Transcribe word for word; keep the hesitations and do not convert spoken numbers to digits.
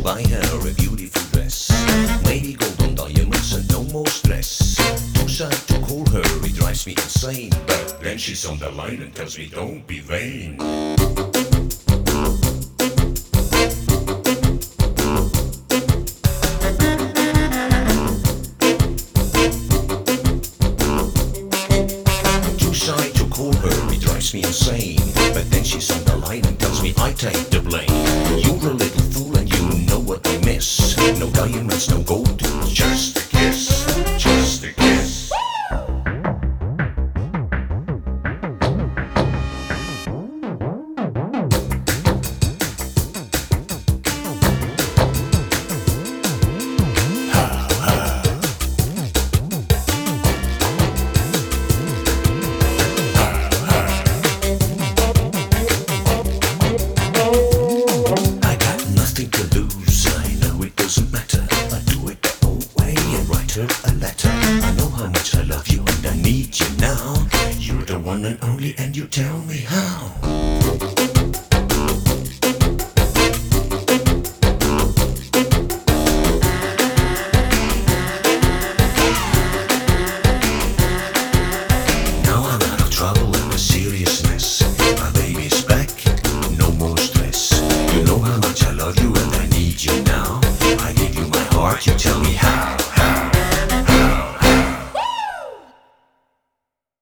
buy her a beautiful dress. Maybe golden diamonds and no more stress. Too sad to call her, it drives me insane. But then she's on the line and tells me don't be vain. Too shy to call her, it drives me insane. But then she's on the line and tells me I take the blame. You're a little fool and you know what I miss. No diamonds, no gold, just a kiss, just a kiss. I got nothing to lose, I know it doesn't matter. I do it the old way and write her a letter. I know how much I love you and I need you now. You're the one and only and you tell me how.